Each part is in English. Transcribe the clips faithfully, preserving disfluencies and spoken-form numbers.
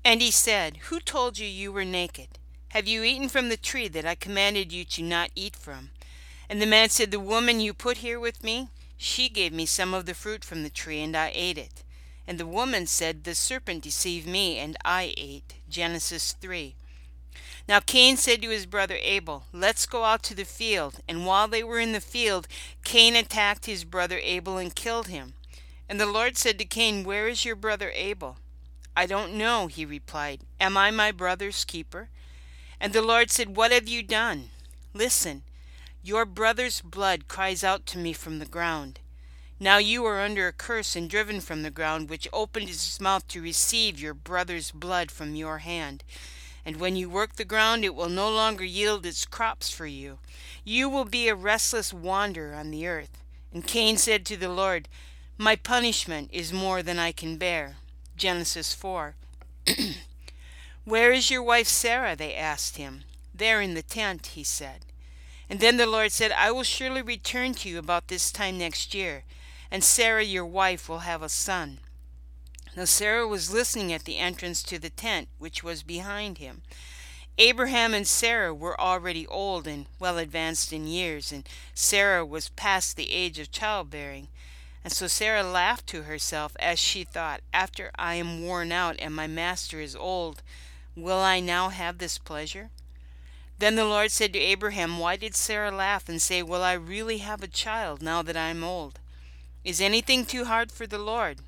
And he said, Who told you you were naked? Have you eaten from the tree that I commanded you to not eat from? And the man said, The woman you put here with me, she gave me some of the fruit from the tree, and I ate it. And the woman said, The serpent deceived me, and I ate. Genesis three. Now Cain said to his brother Abel, Let's go out to the field. And while they were in the field, Cain attacked his brother Abel and killed him. And the Lord said to Cain, Where is your brother Abel? I don't know, he replied. Am I my brother's keeper? And the Lord said, What have you done? Listen, your brother's blood cries out to me from the ground. Now you are under a curse and driven from the ground, which opened its mouth to receive your brother's blood from your hand. And when you work the ground, it will no longer yield its crops for you. You will be a restless wanderer on the earth. And Cain said to the Lord, My punishment is more than I can bear. Genesis four. Where is your wife Sarah? They asked him. There in the tent, he said. And then the Lord said, I will surely return to you about this time next year, and Sarah your wife will have a son. Now Sarah was listening at the entrance to the tent, which was behind him. Abraham and Sarah were already old and well advanced in years, and Sarah was past the age of childbearing. And so Sarah laughed to herself as she thought, After I am worn out and my master is old, will I now have this pleasure? Then the Lord said to Abraham, Why did Sarah laugh and say, Will I really have a child now that I am old? Is anything too hard for the Lord?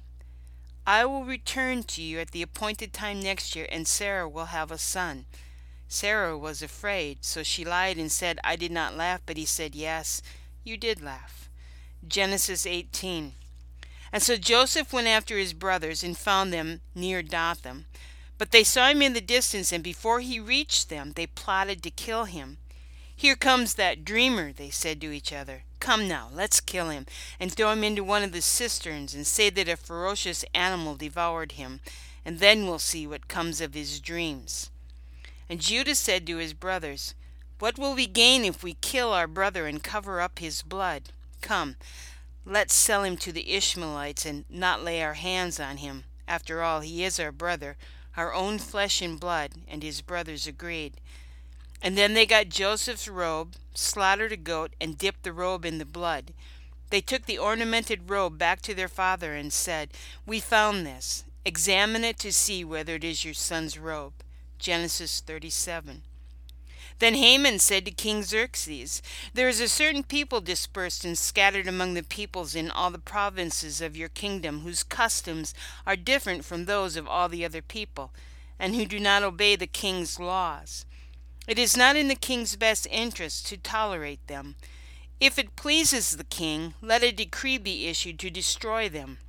I will return to you at the appointed time next year, and Sarah will have a son. Sarah was afraid, so she lied and said, I did not laugh, but he said, Yes, you did laugh. Genesis eighteen. And so Joseph went after his brothers and found them near Dothan. But they saw him in the distance, and before he reached them, they plotted to kill him. Here comes that dreamer, they said to each other. Come now, let's kill him, and throw him into one of the cisterns, and say that a ferocious animal devoured him, and then we'll see what comes of his dreams. And Judah said to his brothers, What will we gain if we kill our brother and cover up his blood? Come, let's sell him to the Ishmaelites and not lay our hands on him. After all, he is our brother, our own flesh and blood. And his brothers agreed. And then they got Joseph's robe, slaughtered a goat, and dipped the robe in the blood. They took the ornamented robe back to their father and said, We found this. Examine it to see whether it is your son's robe. Genesis thirty-seven. Then Haman said to King Xerxes, There is a certain people dispersed and scattered among the peoples in all the provinces of your kingdom, whose customs are different from those of all the other people, and who do not obey the king's laws. It is not in the king's best interest to tolerate them. If it pleases the king, let a decree be issued to destroy them.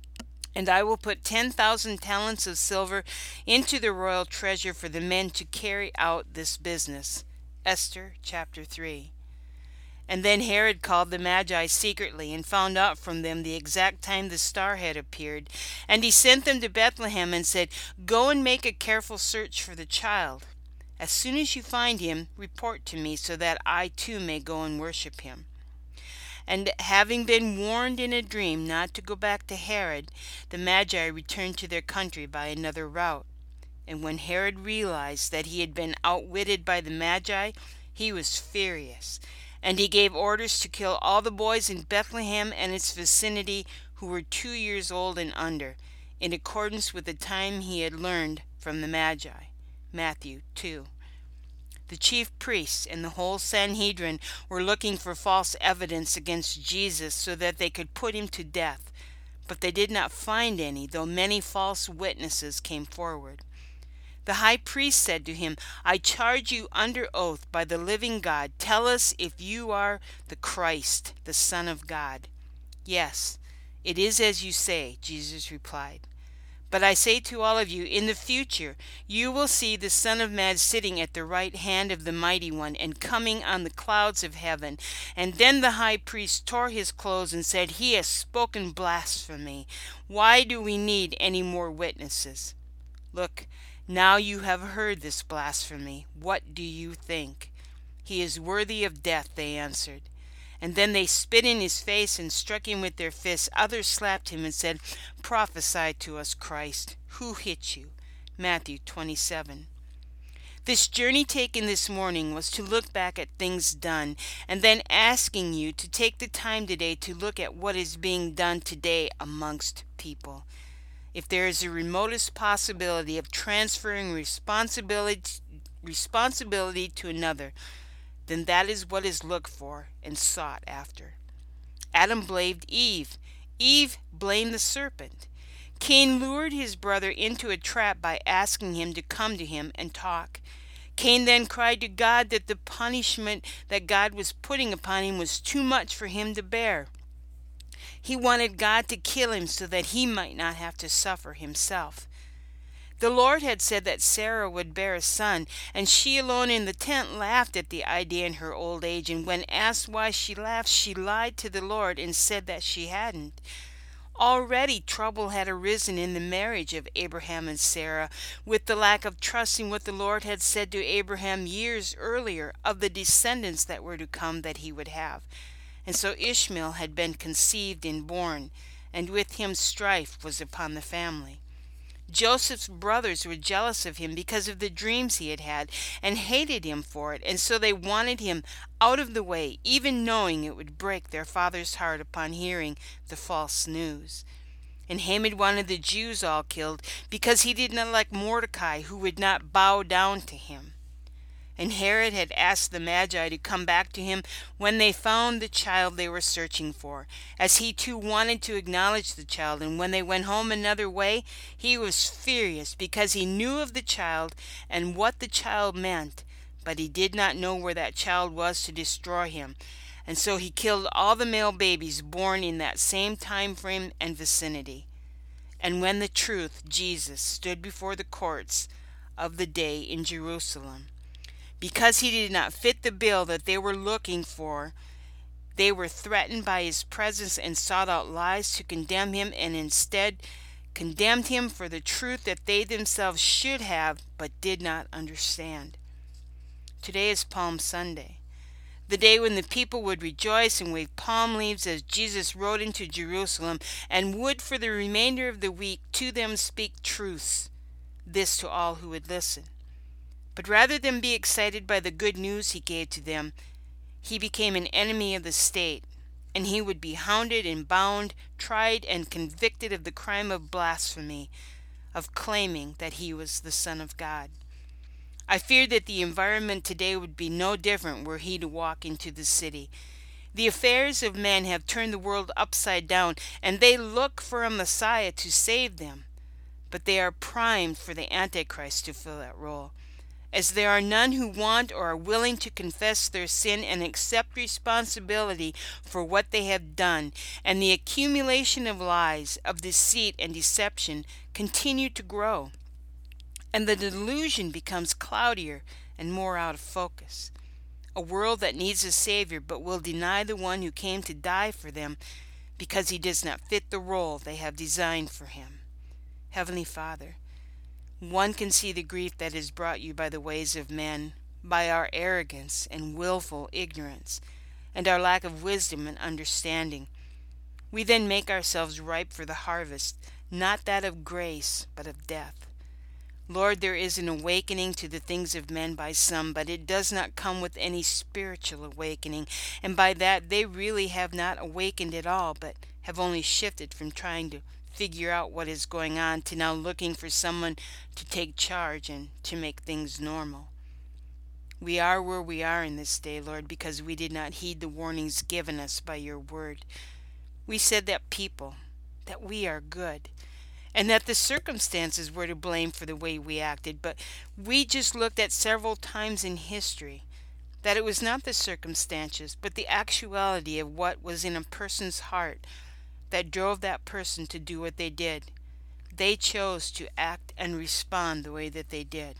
And I will put ten thousand talents of silver into the royal treasure for the men to carry out this business. Esther chapter three. And then Herod called the Magi secretly and found out from them the exact time the star had appeared. And he sent them to Bethlehem and said, Go and make a careful search for the child. As soon as you find him, report to me so that I too may go and worship him. And having been warned in a dream not to go back to Herod, the Magi returned to their country by another route. And when Herod realized that he had been outwitted by the Magi, he was furious, and he gave orders to kill all the boys in Bethlehem and its vicinity who were two years old and under, in accordance with the time he had learned from the Magi. Matthew two. The chief priests and the whole Sanhedrin were looking for false evidence against Jesus so that they could put him to death, but they did not find any, though many false witnesses came forward. The high priest said to him, I charge you under oath by the living God, tell us if you are the Christ, the Son of God. Yes, it is as you say, Jesus replied. But I say to all of you, in the future you will see the Son of Man sitting at the right hand of the Mighty One and coming on the clouds of heaven. And then the high priest tore his clothes and said, He has spoken blasphemy. Why do we need any more witnesses? Look, now you have heard this blasphemy. What do you think? He is worthy of death, they answered. And then they spit in his face and struck him with their fists. Others slapped him and said, Prophesy to us, Christ. Who hit you? Matthew twenty-seven. This journey taken this morning was to look back at things done, and then asking you to take the time today to look at what is being done today amongst people. If there is the remotest possibility of transferring responsibility responsibility to another, then that is what is looked for and sought after. Adam blamed Eve. Eve blamed the serpent. Cain lured his brother into a trap by asking him to come to him and talk. Cain then cried to God that the punishment that God was putting upon him was too much for him to bear. He wanted God to kill him so that he might not have to suffer himself. The Lord had said that Sarah would bear a son, and she alone in the tent laughed at the idea in her old age, and when asked why she laughed, she lied to the Lord and said that she hadn't. Already trouble had arisen in the marriage of Abraham and Sarah, with the lack of trust in what the Lord had said to Abraham years earlier of the descendants that were to come that he would have. And so Ishmael had been conceived and born, and with him strife was upon the family. Joseph's brothers were jealous of him because of the dreams he had had, and hated him for it, and so they wanted him out of the way, even knowing it would break their father's heart upon hearing the false news. And Haman wanted the Jews all killed because he did not like Mordecai, who would not bow down to him. And Herod had asked the Magi to come back to him when they found the child they were searching for, as he too wanted to acknowledge the child. And when they went home another way, he was furious because he knew of the child and what the child meant, but he did not know where that child was to destroy him. And so he killed all the male babies born in that same time frame and vicinity. And when the truth, Jesus, stood before the courts of the day in Jerusalem, because he did not fit the bill that they were looking for, they were threatened by his presence and sought out lies to condemn him, and instead condemned him for the truth that they themselves should have but did not understand. Today is Palm Sunday, the day when the people would rejoice and wave palm leaves as Jesus rode into Jerusalem, and would for the remainder of the week to them speak truths, this to all who would listen. But rather than be excited by the good news he gave to them, he became an enemy of the state, and he would be hounded and bound, tried and convicted of the crime of blasphemy, of claiming that he was the Son of God. I feared that the environment today would be no different were he to walk into the city. The affairs of men have turned the world upside down, and they look for a Messiah to save them, but they are primed for the Antichrist to fill that role. As there are none who want or are willing to confess their sin and accept responsibility for what they have done, and the accumulation of lies, of deceit and deception continue to grow, and the delusion becomes cloudier and more out of focus. A world that needs a Savior but will deny the one who came to die for them because he does not fit the role they have designed for him. Heavenly Father, one can see the grief that is brought you by the ways of men, by our arrogance and willful ignorance, and our lack of wisdom and understanding. We then make ourselves ripe for the harvest, not that of grace, but of death. Lord, there is an awakening to the things of men by some, but it does not come with any spiritual awakening, and by that they really have not awakened at all, but have only shifted from trying to figure out what is going on to now looking for someone to take charge and to make things normal. We are where we are in this day, Lord, because we did not heed the warnings given us by your word. We said that people, that we are good, and that the circumstances were to blame for the way we acted, but we just looked at several times in history that it was not the circumstances, but the actuality of what was in a person's heart that drove that person to do what they did. They chose to act and respond the way that they did.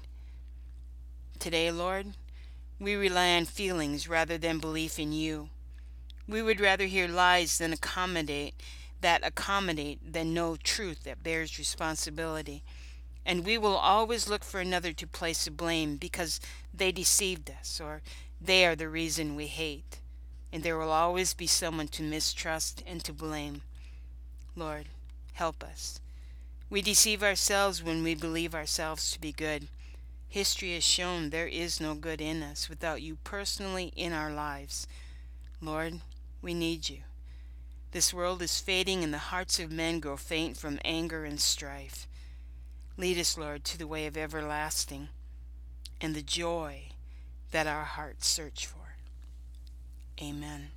Today, Lord, we rely on feelings rather than belief in you. We would rather hear lies than accommodate that accommodate than know truth that bears responsibility. And we will always look for another to place the blame because they deceived us, or they are the reason we hate. And there will always be someone to mistrust and to blame. Lord, help us. We deceive ourselves when we believe ourselves to be good. History has shown there is no good in us without you personally in our lives. Lord, we need you. This world is fading and the hearts of men grow faint from anger and strife. Lead us, Lord, to the way of everlasting and the joy that our hearts search for. Amen.